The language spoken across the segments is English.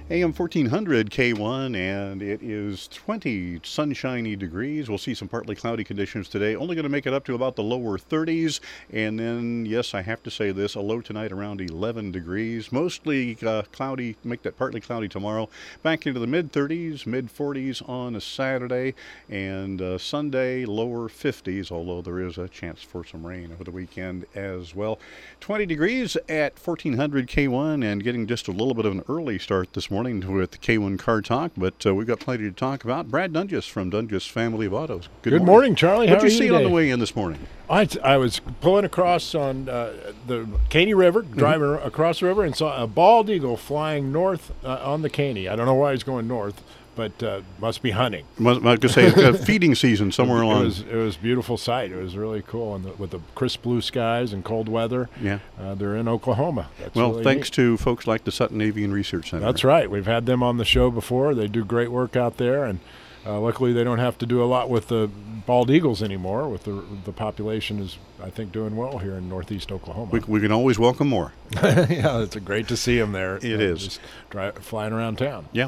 AM 1400 K1, and it is 20 sunshiny degrees. We'll see some partly cloudy conditions today. Only going to make it up to about the lower 30s. And then, yes, I have to say this, a low tonight around 11 degrees. Mostly cloudy, make that partly cloudy tomorrow. Back into the mid 30s, mid 40s on a Saturday. And Sunday, lower 50s, although there is a chance for some rain over the weekend as well. 20 degrees at 1400 K1, and getting just a little bit of an early start this morning with the K1 Car Talk, but we've got plenty to talk about. Brad Dungus from Dungus Family of Autos. Good morning, Charlie. What did you see on the way in this morning? I was pulling across on the Caney River, driving across the river, and saw a bald eagle flying north on the Caney. I don't know why he's going north, but must be hunting. I was going to say it's feeding season somewhere along. It was a beautiful sight. It was really cool, and with the crisp blue skies and cold weather. Yeah, they're in Oklahoma. That's well, really thanks neat. to folks like the Sutton Avian Research Center. That's right. We've had them on the show before. They do great work out there, and luckily they don't have to do a lot with the bald eagles anymore. With the population is, I think, doing well here in northeast Oklahoma. We can always welcome more. Yeah, it's great to see them there. It is. Just flying around town. Yeah.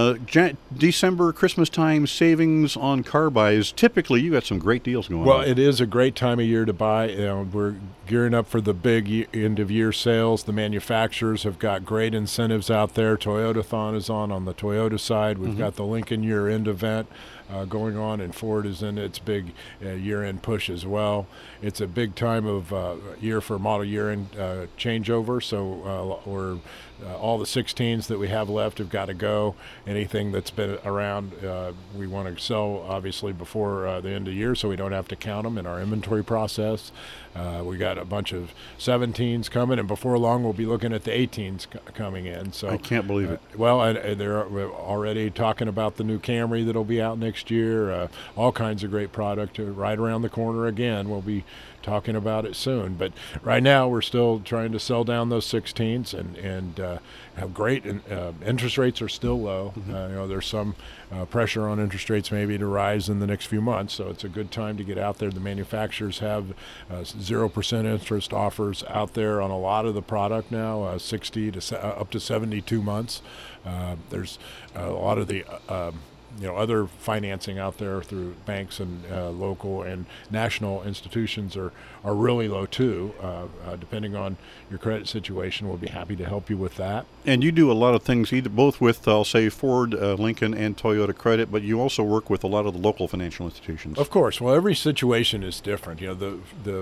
December, Christmas time savings on car buys. Typically, you got some great deals going on. Well, it is a great time of year to buy. We're gearing up for the big end-of-year sales. The manufacturers have got great incentives out there. Toyotathon is on the Toyota side. We've got the Lincoln year-end event going on, and Ford is in its big year-end push as well. It's a big time of year for model year-end changeover, so we're all the 16s that we have left have got to go. Anything that's been around, we want to sell, obviously, before the end of the year so we don't have to count them in our inventory process. We got a bunch of 17s coming, and before long we'll be looking at the 18s coming in. So I can't believe it. Well, they're already talking about the new Camry that'll be out next year. All kinds of great product right around the corner again. We'll be talking about it soon. But right now we're still trying to sell down those 16s and have great interest rates are still low. There's some pressure on interest rates maybe to rise in the next few months, so it's a good time to get out there. The manufacturers have 0% interest offers out there on a lot of the product now, 60 to up to 72 months. There's a lot of the other financing out there through banks and local and national institutions are really low too. Depending on your credit situation, we'll be happy to help you with that. And you do a lot of things, both with, I'll say, Ford, Lincoln, and Toyota Credit, but you also work with a lot of the local financial institutions. Of course. Well, every situation is different. The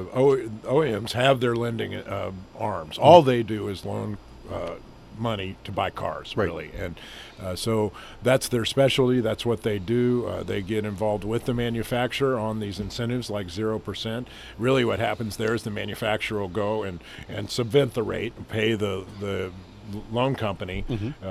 OEMs have their lending arms. All they do is loan money to buy cars, really. And so that's their specialty. That's what they do. They get involved with the manufacturer on these incentives like 0%. Really what happens there is the manufacturer will go and subvent the rate and pay the loan company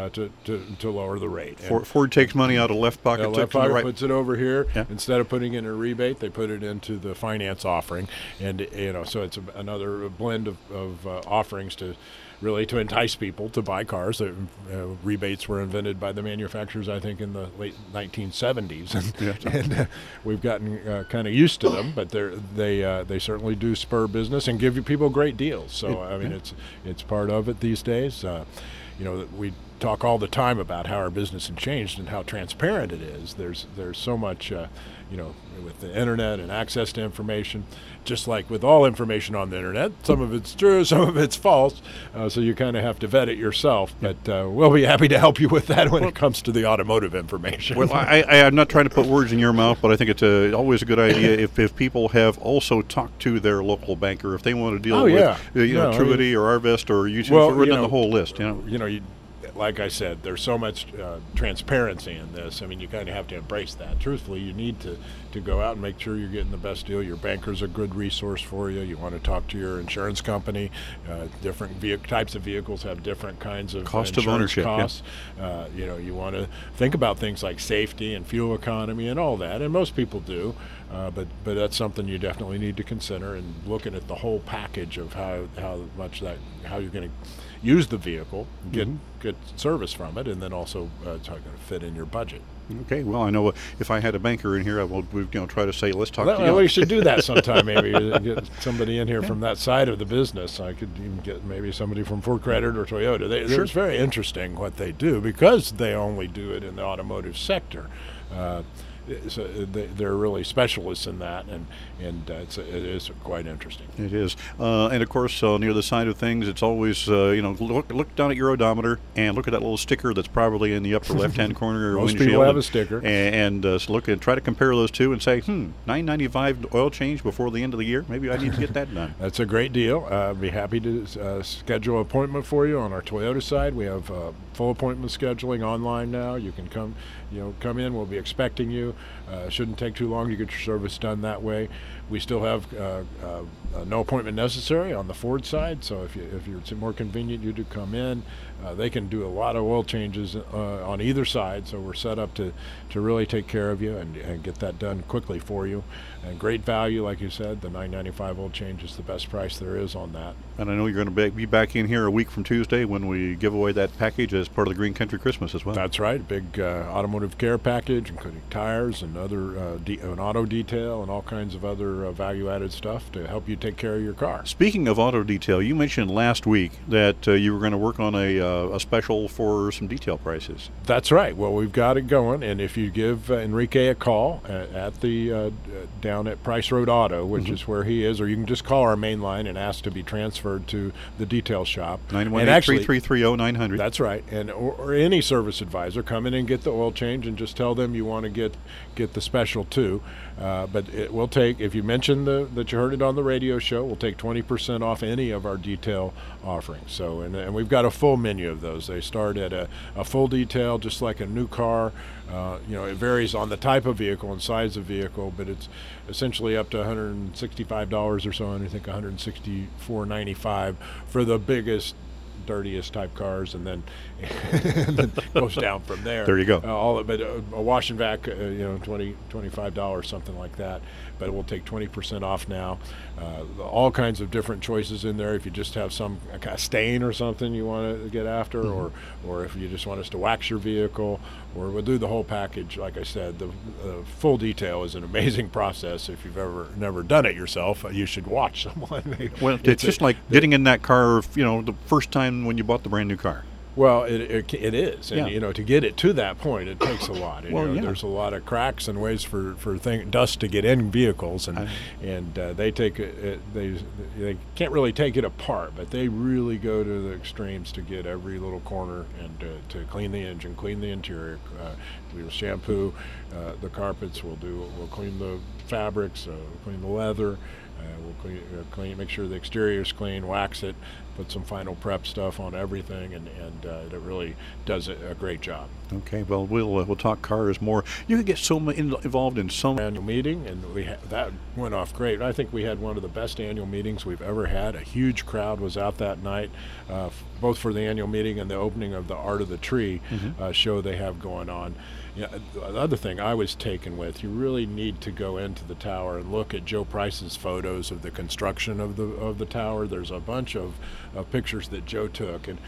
to lower the rate. Ford takes money out of left pocket, puts it over here. Yeah. Instead of putting it in a rebate, they put it into the finance offering, and so it's another blend of offerings to entice people to buy cars. Rebates were invented by the manufacturers, I think, in the late 1970s, and we've gotten kind of used to them. But they certainly do spur business and give people great deals. So it's part of it these days. We talk all the time about how our business has changed and how transparent it is. There's so much, with the internet and access to information. Just like with all information on the internet, some of it's true, some of it's false. So you kind of have to vet it yourself. But we'll be happy to help you with that when it comes to the automotive information. Well, I'm not trying to put words in your mouth, but I think it's always a good idea if people have also talked to their local banker, if they want to deal with Truity or Arvest or the whole list. Like I said, there's so much transparency in this. I mean, you kind of have to embrace that. Truthfully, you need to go out and make sure you're getting the best deal. Your banker's a good resource for you. You want to talk to your insurance company. Different types of vehicles have different kinds of cost of ownership costs. Yeah. You want to think about things like safety and fuel economy and all that, and most people do. But that's something you definitely need to consider, and looking at the whole package of how you're going to use the vehicle, get service from it, and then also it's going to fit in your budget. Okay, well, I know if I had a banker in here, we'd try to say, let's talk to you. Well, we should do that sometime, maybe. Get somebody in here from that side of the business. I could even get maybe somebody from Ford Credit or Toyota. It's very interesting what they do because they only do it in the automotive sector. So they're really specialists in that, and it is quite interesting. It is, and of course, near the side of things, it's always look down at your odometer and look at that little sticker that's probably in the upper left-hand corner. Most windshield, people have a sticker, and look and try to compare those two and say, $9.95 oil change before the end of the year. Maybe I need to get that done. That's a great deal. I'd be happy to schedule an appointment for you on our Toyota side. We have full appointment scheduling online now. You can come in. We'll be expecting you. Shouldn't take too long to get your service done that way. We still have no appointment necessary on the Ford side, so if it's more convenient you to come in, they can do a lot of oil changes on either side, so we're set up to really take care of you and get that done quickly for you. And great value, like you said, the $9.95 oil change is the best price there is on that. And I know you're going to be back in here a week from Tuesday when we give away that package as part of the Green Country Christmas as well. That's right, big automotive care package, including tires and other an auto detail and all kinds of other value-added stuff to help you take care of your car. Speaking of auto detail, you mentioned last week that you were going to work on a special for some detail prices. That's right. Well, we've got it going, and if you give Enrique a call at the down at Price Road Auto, which is where he is, or you can just call our main line and ask to be transferred to the detail shop. 918-3330-900. That's right. And or any service advisor, come in and get the oil change and just tell them you want to get the special too. But it will take, if you mention that you heard it on the radio show, we'll take 20% off any of our detail offerings. So, and we've got a full menu of those. They start at a full detail, just like a new car. It varies on the type of vehicle and size of vehicle, but it's essentially up to $165 or so, and I think $164.95 for the biggest, dirtiest type cars, and then it goes down from there. There you go. But a wash and vac, $25, something like that. But we'll take 20% off now. All kinds of different choices in there. If you just have some kind of stain or something you want to get after, or if you just want us to wax your vehicle, or we'll do the whole package. Like I said, the full detail is an amazing process. If you've never done it yourself, you should watch someone. Well, it's just like getting in that car, the first time when you bought the brand new car. Well, it is, and to get it to that point, it takes a lot. There's a lot of cracks and ways for dust to get in vehicles, and they take it. They can't really take it apart, but they really go to the extremes to get every little corner and to clean the engine, clean the interior. We'll shampoo the carpets. We'll clean the fabrics, clean the leather. We'll clean, make sure the exterior is clean, wax it, put some final prep stuff on everything, and it really does a great job. Okay, well, we'll talk cars more. You can get so involved in some annual meeting, and that went off great. I think we had one of the best annual meetings we've ever had. A huge crowd was out that night, both for the annual meeting and the opening of the Art of the Tree show they have going on. The other thing I was taken with, you really need to go into the tower and look at Joe Price's photos of the construction of the tower. There's a bunch of pictures that Joe took, and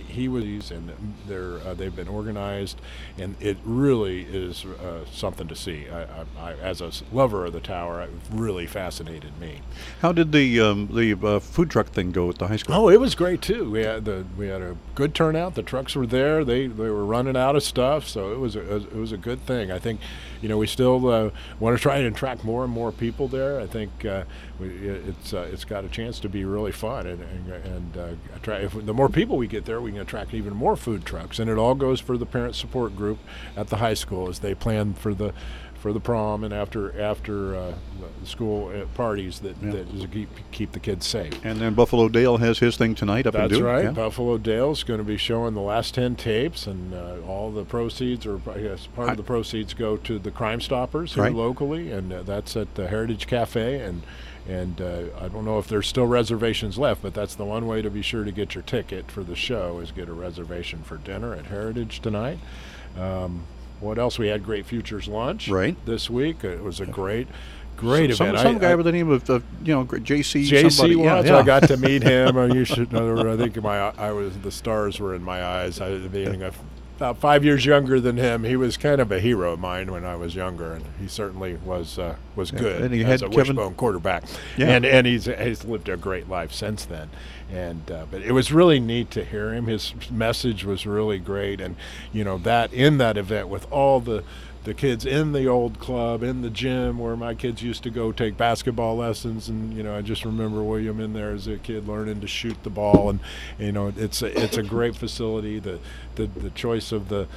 they've been organized, and it really is something to see. I as a lover of the tower, it really fascinated me. How did the food truck thing go at the high school? Oh, it was great too. We had a good turnout. The trucks were there. They were running out of stuff, so it was a good thing. I think, we still want to try and attract more and more people there. I think it's got a chance to be really fun, and the more people we get there, we can attract even more food trucks. And it all goes for the parent support group at the high school as they plan for the prom and after school parties that keep the kids safe. And then Buffalo Dale has his thing tonight up in Duke. That's right. Yeah. Buffalo Dale's going to be showing the last 10 tapes, and all the proceeds, or I guess part of the proceeds, go to the Crime Stoppers here locally, and that's at the Heritage Cafe. And I don't know if there's still reservations left, but that's the one way to be sure to get your ticket for the show, is get a reservation for dinner at Heritage tonight. What else? We had Great Futures lunch this week. It was a great Great event. Some guy by the name of JC. JC Watts. Yeah. I got to meet him. You should know. I think the stars were in my eyes. Being about 5 years younger than him, he was kind of a hero of mine when I was younger, and he certainly was good and he as had a wishbone quarterback. Yeah. And he's lived a great life since then. And but it was really neat to hear him. His message was really great, and that in that event with all the kids in the old club, in the gym where my kids used to go take basketball lessons, and I just remember William in there as a kid learning to shoot the ball, and it's a great facility. The choice of the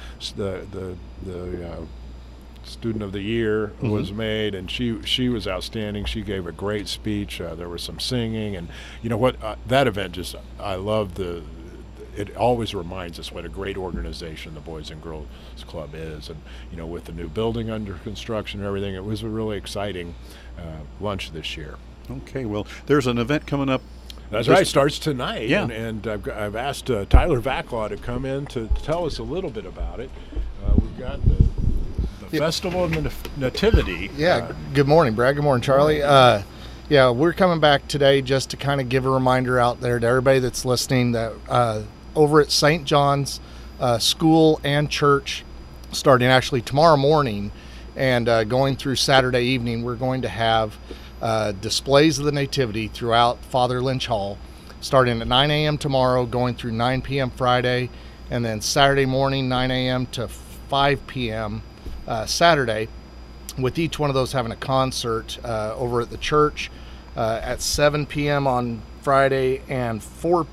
student of the year was made, and she was outstanding. She gave a great speech. There was some singing, and that event I love it always reminds us what a great organization the Boys and Girls Club is, and with the new building under construction and everything, it was a really exciting lunch this year. Okay, well, there's an event coming up. That's right, starts tonight. Yeah. And I've asked Tyler Vaclaw to come in to tell us a little bit about it. We've got the Festival of Nativity. Yeah. Good morning, Brad. Good morning, Charlie. Yeah, we're coming back today just to kind of give a reminder out there to everybody that's listening that over at St. John's School and Church, starting actually tomorrow morning and going through Saturday evening, we're going to have displays of the Nativity throughout Father Lynch Hall, starting at 9 a.m. tomorrow, going through 9 p.m. Friday, and then Saturday morning, 9 a.m. to 5 p.m. Saturday, with each one of those having a concert over at the church at 7 p.m. on Friday and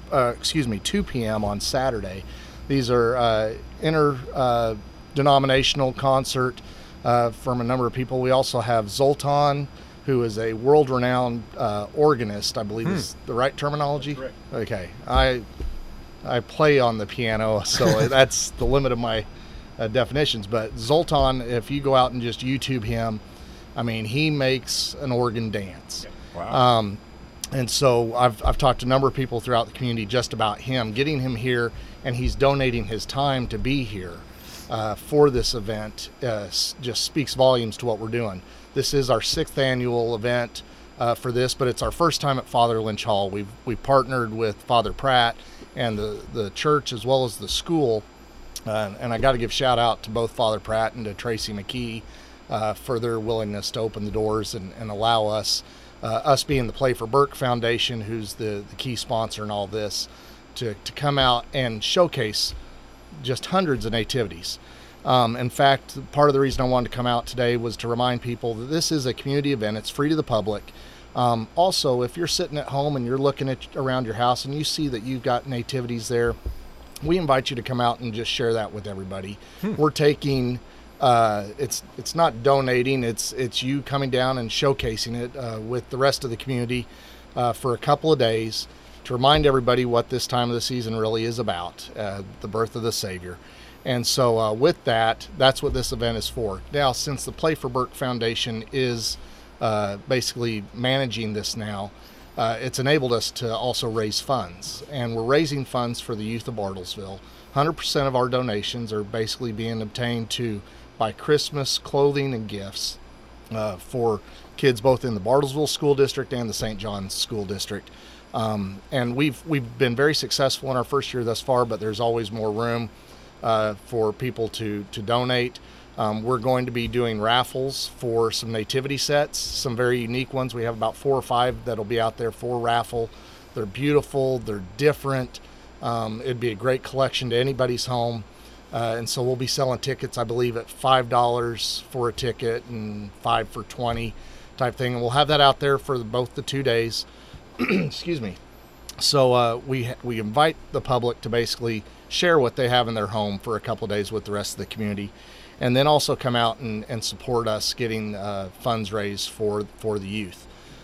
2 p.m. on Saturday. These are interdenominational concert from a number of people. We also have Zoltan, who is a world-renowned organist, I believe is the right terminology. That's correct. Okay, I play on the piano, so that's the limit of my definitions. But Zoltan, if you go out and just YouTube him, I mean, he makes an organ dance. Wow. And so I've talked to a number of people throughout the community just about him, getting him here, and he's donating his time to be here for this event. Just speaks volumes to what we're doing. This is our 6th annual event for this, but it's our first time at Father Lynch Hall. We've partnered with Father Pratt and the church as well as the school, and I got to give shout out to both Father Pratt and to Tracy McKee for their willingness to open the doors and allow us being the Play for Burke Foundation, who's the key sponsor in all this, to come out and showcase just hundreds of nativities. In fact, part of the reason I wanted to come out today was to remind people that this is a community event. It's free to the public. Also, if you're sitting at home and you're looking around your house and you see that you've got nativities there, we invite you to come out and just share that with everybody. We're taking it's not donating, it's you coming down and showcasing it with the rest of the community for a couple of days to remind everybody what this time of the season really is about, the birth of the Savior. And so with that's what this event is for. Now, since the Play for Burke Foundation is basically managing this now, it's enabled us to also raise funds, and we're raising funds for the youth of Bartlesville. 100% of our donations are basically being obtained to buy Christmas clothing and gifts for kids both in the Bartlesville School District and the St. John's School District. And we've been very successful in our first year thus far, but there's always more room for people to donate. We're going to be doing raffles for some nativity sets, some very unique ones. We have about 4 or 5 that'll be out there for raffle. They're beautiful, they're different. It'd be a great collection to anybody's home. And so we'll be selling tickets, I believe, at $5 for a ticket and 5 for 20 type thing. And we'll have that out there for both the 2 days. Excuse me. So we invite the public to basically share what they have in their home for a couple of days with the rest of the community, and then also come out and support us getting funds raised for the youth.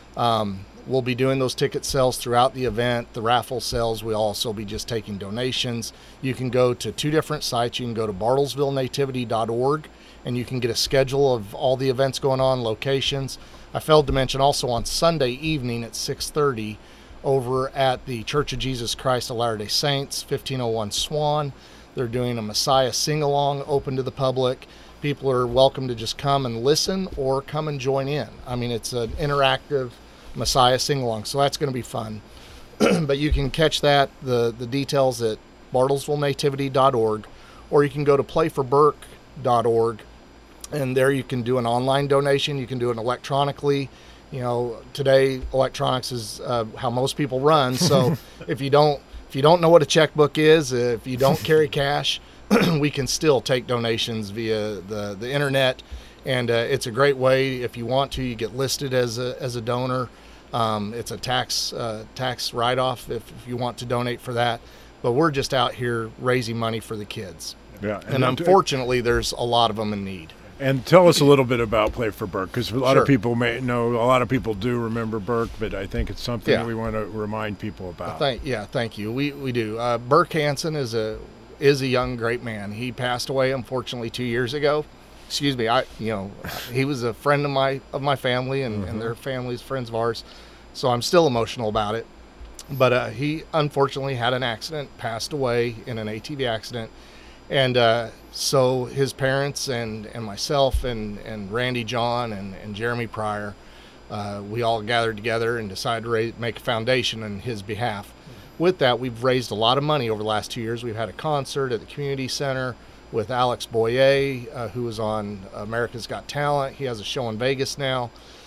We'll be doing those ticket sales throughout the event, the raffle sales. We'll also be just taking donations. You can go to 2 different sites. You can go to bartlesvillenativity.org, and you can get a schedule of all the events going on, locations. I failed to mention also on Sunday evening at 6:30 over at the Church of Jesus Christ of Latter-day Saints, 1501 Swan. They're doing a Messiah sing-along open to the public. people are welcome to just come and listen or come and join in. I mean, it's an interactive Messiah sing-along, so that's going to be fun. But you can catch the details at bartlesvillenativity.org, or you can go to playforburke.org, and there you can do an online donation. You can do it electronically. You know, today electronics is how most people run. So if you don't know what a checkbook is, if you don't carry cash, we can still take donations via the internet, and it's a great way. If you want to, you get listed as a donor. It's a tax write-off if you want to donate for that. But we're just out here raising money for the kids. Yeah, and unfortunately, there's a lot of them in need. And tell us a little bit about Play for Burke, because a lot Sure. of people may know, a lot of people do remember Burke, but I think it's something Yeah. that we want to remind people about. Thank you. We do. Burke Hansen is a young, great man. He passed away, unfortunately, 2 years ago. Excuse me. He was a friend of my family, and their family's friends of ours. So I'm still emotional about it. But he unfortunately had an accident, passed away in an ATV accident. And so his parents and myself and Randy John and Jeremy Pryor, we all gathered together and decided to make a foundation on his behalf. With that, we've raised a lot of money over the last 2 years. We've had a concert at the community center with Alex Boyer, who was on America's Got Talent. He has a show in Vegas now.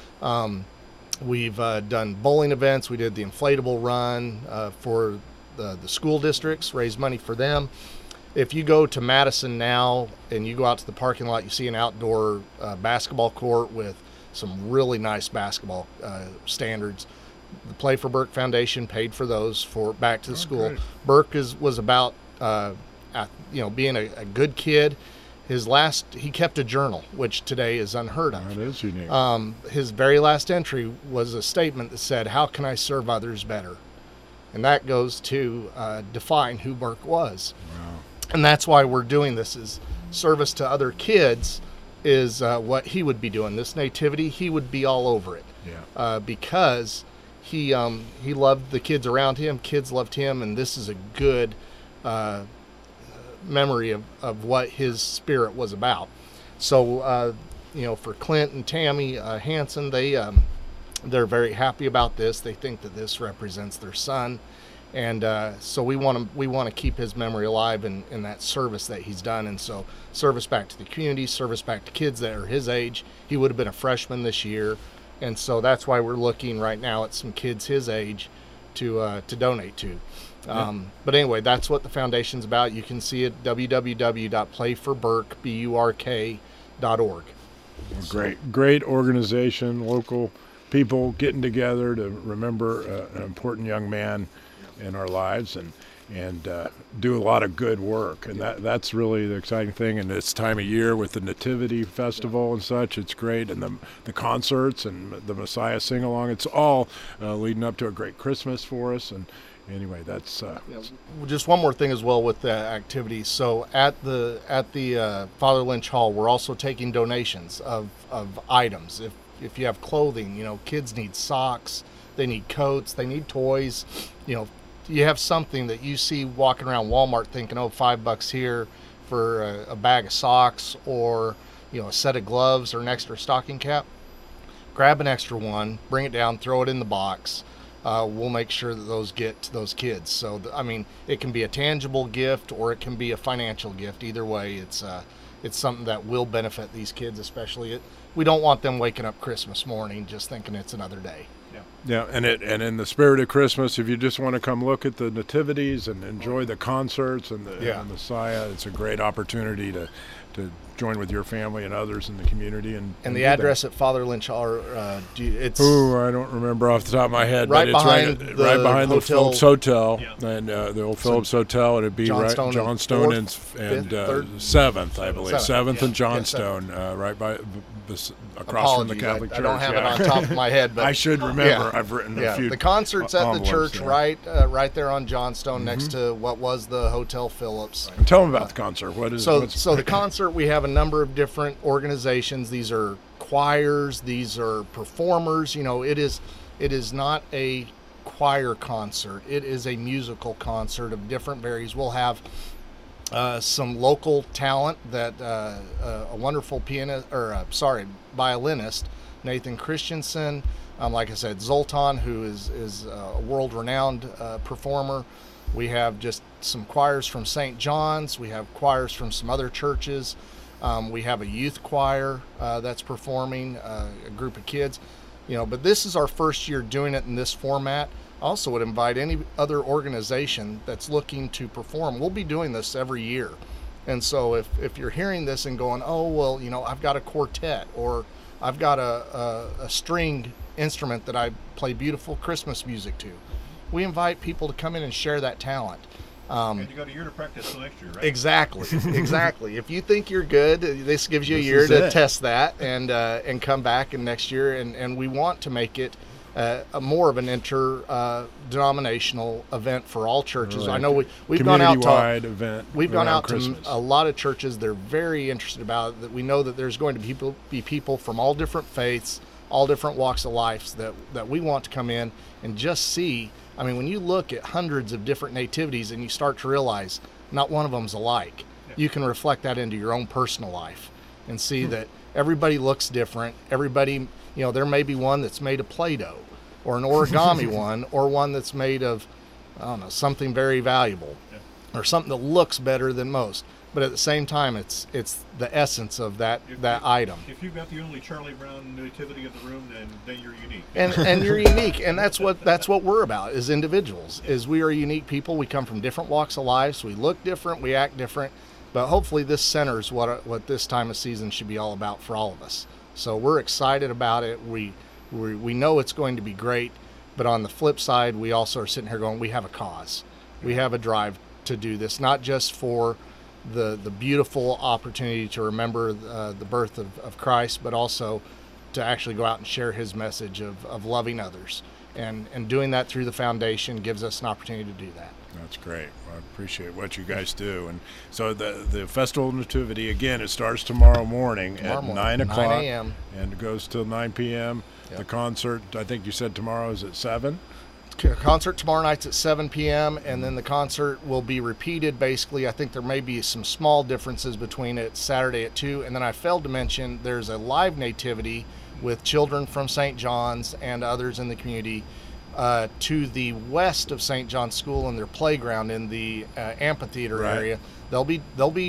We've done bowling events. We did the inflatable run for the school districts, raised money for them. If you go to Madison now and you go out to the parking lot, you see an outdoor basketball court with some really nice basketball standards. The Play for Burke Foundation paid for those for back to the school. Great. Burke was about being a good kid. He kept a journal, which today is unheard of. That is unique. His very last entry was a statement that said, "How can I serve others better?" And that goes to define who Burke was. Wow. And that's why we're doing this, is service to other kids is what he would be doing. This nativity, he would be all over it. Yeah. Because he loved the kids around him, kids loved him, and this is a good memory of what his spirit was about. So, for Clint and Tammy Hansen, they're very happy about this. They think that this represents their son. And so we want to keep his memory alive in that service that he's done. And so service back to the community, service back to kids that are his age. He would have been a freshman this year. And so that's why we're looking right now at some kids his age to donate to. But anyway, that's what the foundation's about. You can see it www.playforburke.org. Great organization, local people getting together to remember an important young man in our lives and do a lot of good work, and that's really the exciting thing. And this time of year with the Nativity Festival and such, it's great, and the concerts and the Messiah sing-along, it's all leading up to a great Christmas for us. And anyway, that's just one more thing as well with the activities. So at the Father Lynch Hall, we're also taking donations of items. If you have clothing, kids need socks, they need coats, they need toys. You have something that you see walking around Walmart thinking, oh, $5 here for a bag of socks, or a set of gloves or an extra stocking cap. Grab an extra one, bring it down, throw it in the box. We'll make sure that those get to those kids. So, it can be a tangible gift or it can be a financial gift. Either way, it's something that will benefit these kids, especially. We don't want them waking up Christmas morning just thinking it's another day. Yeah, and in the spirit of Christmas, if you just want to come look at the nativities and enjoy the concerts and the Messiah, it's a great opportunity to join with your family and others in the community. And the address at Father Lynch Hall, it's... I don't remember off the top of my head, right but behind it's right behind the Phillips Hotel, and the old Phillips Hotel. It'd be Johnstone and 7th, I believe. 7th and Johnstone, right by across from the Catholic Church. I don't have it on top of my head, but I should remember. I've written a few. The concert's at the church, right there on Johnstone, next to what was the Hotel Phillips. And tell them about the concert. What is so the concert? We have a number of different organizations. These are choirs. These are performers. It is not a choir concert. It is a musical concert of different varieties. We'll have some local talent that a wonderful violinist, Nathan Christensen. Like I said, Zoltan, who is a world-renowned performer. We have just some choirs from St. John's. We have choirs from some other churches. We have a youth choir that's performing, a group of kids. But this is our first year doing it in this format. I also would invite any other organization that's looking to perform. We'll be doing this every year. And so if you're hearing this and going, oh, well, I've got a quartet, or I've got a stringed instrument that I play beautiful Christmas music to, we invite people to come in and share that talent. And you got a year to practice till next year, right? Exactly. If you think you're good, this gives you a year to test that and come back and next year. And we want to make it more of an interdenominational event for all churches. Right. I know we've gone out to a lot of churches. They're very interested about it. That we know that there's going to be people from all different faiths, all different walks of life that we want to come in and just see. I mean, when you look at hundreds of different nativities and you start to realize not one of them's alike, you can reflect that into your own personal life and see that everybody looks different. Everybody, there may be one that's made of Play-Doh, or an origami one, or one that's made of, something very valuable, or something that looks better than most. But at the same time, it's the essence of that item. If you've got the only Charlie Brown nativity in the room, then you're unique. And you're unique, and that's what we're about as individuals. Is we are unique people. We come from different walks of life. So we look different, we act different, but hopefully this centers what this time of season should be all about for all of us. So we're excited about it. We know it's going to be great, but on the flip side, we also are sitting here going, we have a cause, we have a drive to do this, not just for the beautiful opportunity to remember the birth of Christ, but also to actually go out and share his message of loving others. And doing that through the foundation gives us an opportunity to do that. That's great. I appreciate what you guys do. And so the Festival of Nativity, again, it starts tomorrow morning at 9 o'clock. 9 a.m. And it goes till 9 p.m. Yep. The concert, I think you said tomorrow is at 7? Concert tomorrow night's at 7 p.m. and then the concert will be repeated. Basically, I think there may be some small differences between it Saturday at 2. And then I failed to mention there's a live nativity with children from St. John's and others in the community to the west of St. John's School in their playground in the amphitheater area. They'll be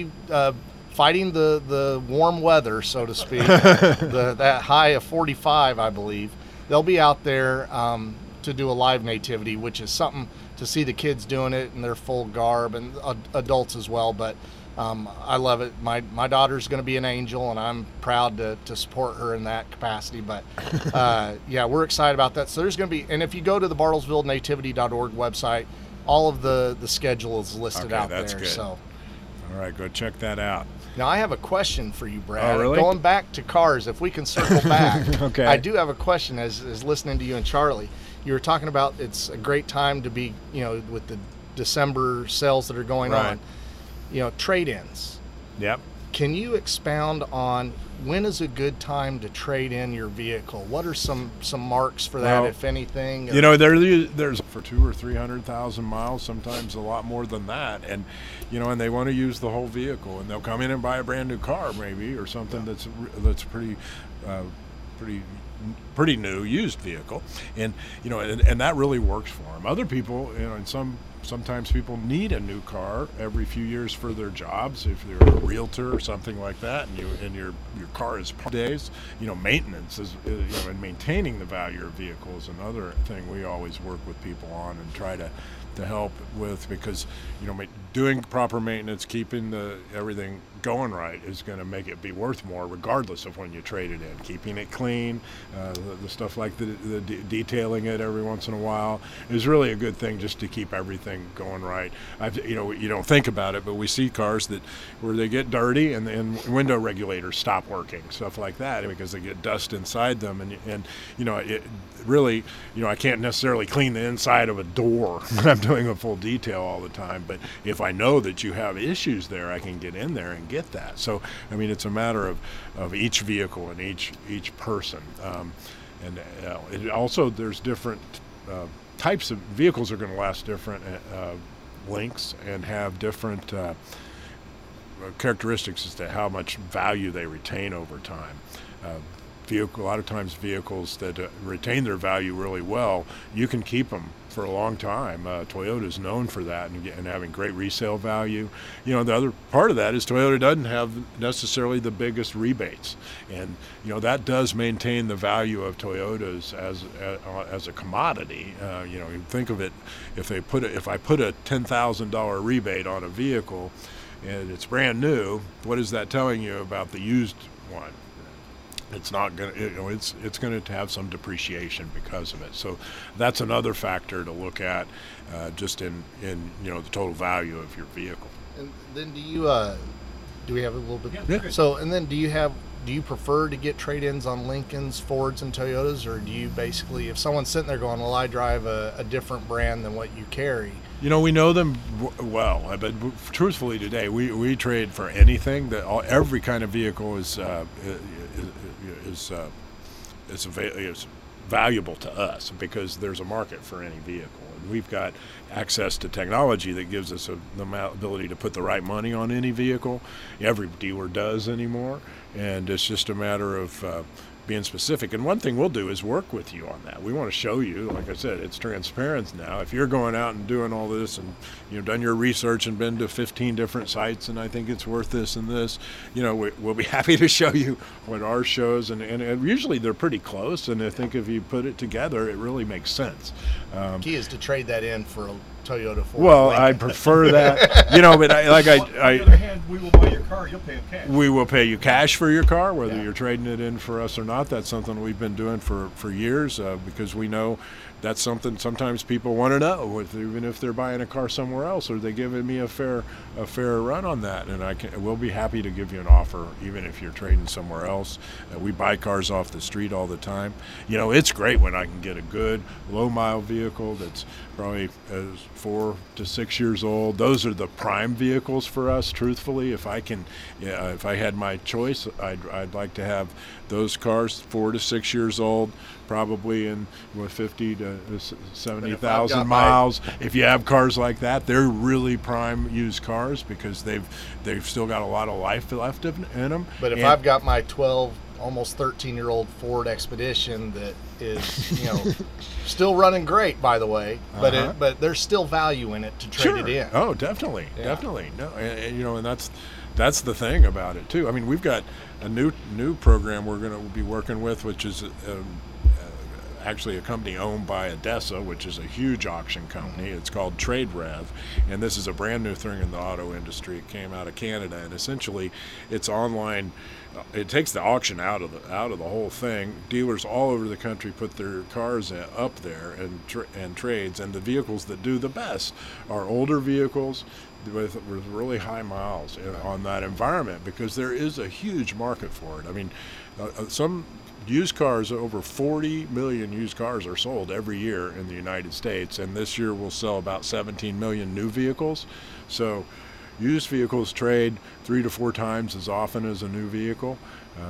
fighting the warm weather, so to speak, that high of 45, I believe. They'll be out there to do a live nativity, which is something to see the kids doing it in their full garb, and adults as well. But I love it. My daughter's going to be an angel, and I'm proud to support her in that capacity. But we're excited about that. So there's going to be, and if you go to the BartlesvilleNativity.org website, all of the schedule is listed out there. Good. So, all right, go check that out. Now I have a question for you, Brad. Oh, really? Going back to cars, if we can circle back. Okay. I do have a question as listening to you and Charlie. You were talking about it's a great time to be, with the December sales that are going on. Trade-ins. Yep. Can you expound on when is a good time to trade in your vehicle? What are some marks for that, if anything? There's for 200,000 or 300,000 miles, sometimes a lot more than that, and and they want to use the whole vehicle, and they'll come in and buy a brand new car maybe, or something that's pretty new used vehicle, and and that really works for them. Other people, and sometimes people need a new car every few years for their jobs, if they're a realtor or something like that, and your car is days. Maintenance is and maintaining the value of vehicles is another thing we always work with people on and try to help with, because doing proper maintenance, keeping everything going right is going to make it be worth more regardless of when you trade it in. Keeping it clean, the stuff like the detailing it every once in a while is really a good thing, just to keep everything going right. You don't think about it, but we see cars where they get dirty and window regulators stop working, stuff like that, because they get dust inside them, and it really, I can't necessarily clean the inside of a door when I'm doing a full detail all the time, but if I know that you have issues there, I can get in there and get that. So, it's a matter of each vehicle and each person. And also there's different types of vehicles are going to last different lengths and have different characteristics as to how much value they retain over time. A lot of times vehicles that retain their value really well, you can keep them for a long time. Toyota is known for that and having great resale value. The other part of that is Toyota doesn't have necessarily the biggest rebates, and that does maintain the value of Toyotas as a commodity. You think of it, if I put a $10,000 rebate on a vehicle and it's brand new, what is that telling you about the used one? It's not going to, it's going to have some depreciation because of it. So that's another factor to look at, just in the total value of your vehicle. And then do we have a little bit? Yeah. So, and then do you prefer to get trade-ins on Lincolns, Fords, and Toyotas, or do you basically, if someone's sitting there going, well, I drive a different brand than what you carry? We know them well, but truthfully today, we trade for anything. Every kind of vehicle is valuable to us because there's a market for any vehicle. And we've got access to technology that gives us the ability to put the right money on any vehicle. Every dealer does anymore, and it's just a matter of being specific. And one thing we'll do is work with you on that. We want to show you, like I said, it's transparent now. If you're going out and doing all this and you've done your research and been to 15 different sites and I think it's worth this and this, we'll be happy to show you what ours shows. And usually they're pretty close, and I think if you put it together, it really makes sense. Key is to trade that in for a Toyota Ford. Well, I prefer that, but on the other hand, we will buy your car. You'll pay it cash. We will pay you cash for your car, whether you're trading it in for us or not. That's something we've been doing for years, because we know that's something sometimes people want to know, even if they're buying a car somewhere else, or they giving me a fair run on that, and we'll be happy to give you an offer even if you're trading somewhere else. We buy cars off the street all the time. It's great when I can get a good low mile vehicle that's probably 4 to 6 years old. Those are the prime vehicles for us. Truthfully, if I had my choice, I'd like to have those cars 4 to 6 years old, probably in 50 to 70,000 miles. If you have cars like that, they're really prime used cars because they've still got a lot of life left in them. But if I've got my 12, almost 13-year-old Ford Expedition that is, still running great, by the way, but there's still value in it to trade it in. Oh, definitely. No, and that's the thing about it too. I mean, we've got a new program we're going to be working with, which is actually a company owned by ADESA, which is a huge auction company. It's called TradeRev, and this is a brand new thing in the auto industry. It came out of Canada, and essentially it's online. It takes the auction out of the whole thing. Dealers all over the country put their cars up there and trades, and the vehicles that do the best are older vehicles with really high miles on that environment, because there is a huge market for it. I mean, some used cars, over 40 million used cars are sold every year in the United States, and this year we'll sell about 17 million new vehicles. So used vehicles trade 3 to 4 times as often as a new vehicle,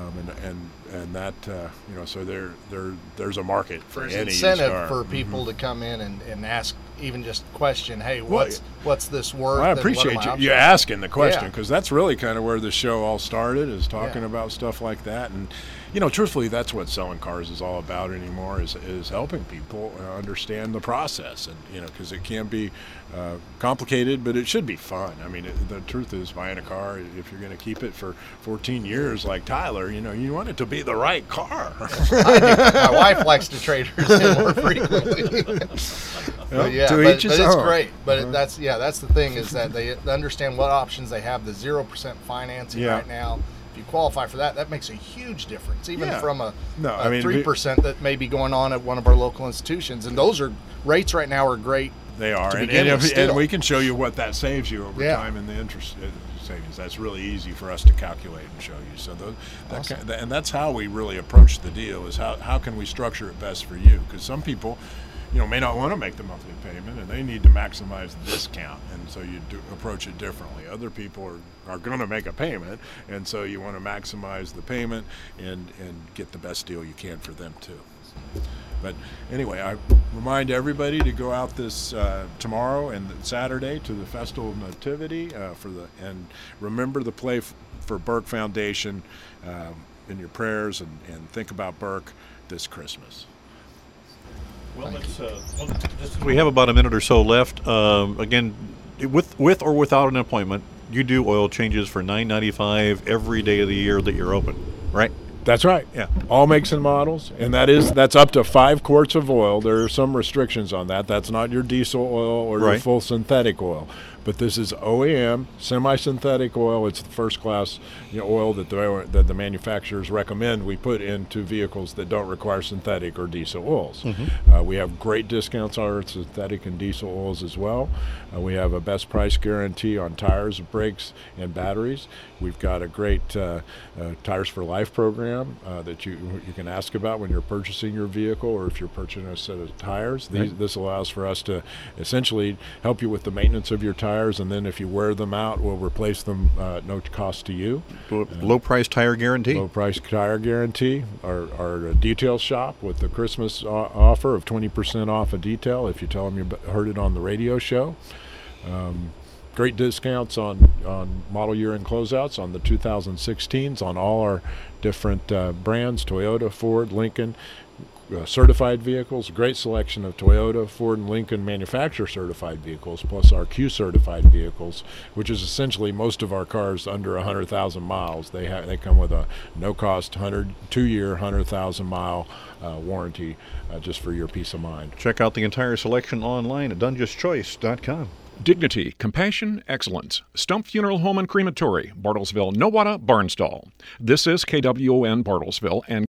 and that so there's a market for any incentive used car. For people to come in and ask, even just question, hey, what's this worth? Well, I appreciate you asking the question, because that's really kind of where the show all started, is talking about stuff like that. And truthfully, that's what selling cars is all about anymore, is helping people understand the process, and because it can be complicated, but it should be fun. I mean, the truth is, buying a car, if you're going to keep it for 14 years like Tyler, you want it to be the right car. My wife likes to trade hers in more frequently. But it's great. But that's the thing, is that they understand what options they have. The 0% financing right now, if you qualify for that, that makes a huge difference, even from a 3% that may be going on at one of our local institutions. And those rates right now are great. They are, and we can show you what that saves you over time in the interest savings. That's really easy for us to calculate and show you. So and that's how we really approach the deal, is how can we structure it best for you? Because some people may not want to make the monthly payment, and they need to maximize the discount, and so you do approach it differently. Other people are going to make a payment, and so you want to maximize the payment and get the best deal you can for them too. But anyway, I remind everybody to go out this tomorrow and Saturday to the Festival of Nativity and remember the Play for Burke Foundation in your prayers and think about Burke this Christmas. Well, we have about a minute or so left. Again, with or without an appointment, you do oil changes for $9.95 every day of the year that you're open, right? That's right. Yeah. All makes and models, and that's up to 5 quarts of oil. There are some restrictions on that. That's not your diesel oil or your full synthetic oil. But this is OEM semi-synthetic oil. It's the first class oil that the manufacturers recommend we put into vehicles that don't require synthetic or diesel oils. Mm-hmm. We have great discounts on our synthetic and diesel oils as well. We have a best price guarantee on tires, brakes, and batteries. We've got a great Tires for Life program that you can ask about when you're purchasing your vehicle or if you're purchasing a set of tires. This allows for us to essentially help you with the maintenance of your tires, and then if you wear them out, we'll replace them at no cost to you. Low price tire guarantee? Low price tire guarantee. Our detail shop with the Christmas offer of 20% off a detail if you tell them you heard it on the radio show. Great discounts on model year and closeouts on the 2016s on all our different brands, Toyota, Ford, Lincoln, certified vehicles, great selection of Toyota, Ford, and Lincoln manufacturer certified vehicles, plus our Q certified vehicles, which is essentially most of our cars under 100,000 miles. They come with a no-cost 2-year, 100,000 mile warranty just for your peace of mind. Check out the entire selection online at DungeonsChoice.com. Dignity, compassion, excellence. Stump Funeral Home and Crematory, Bartlesville, Nowata, Barnstall. This is KWON Bartlesville and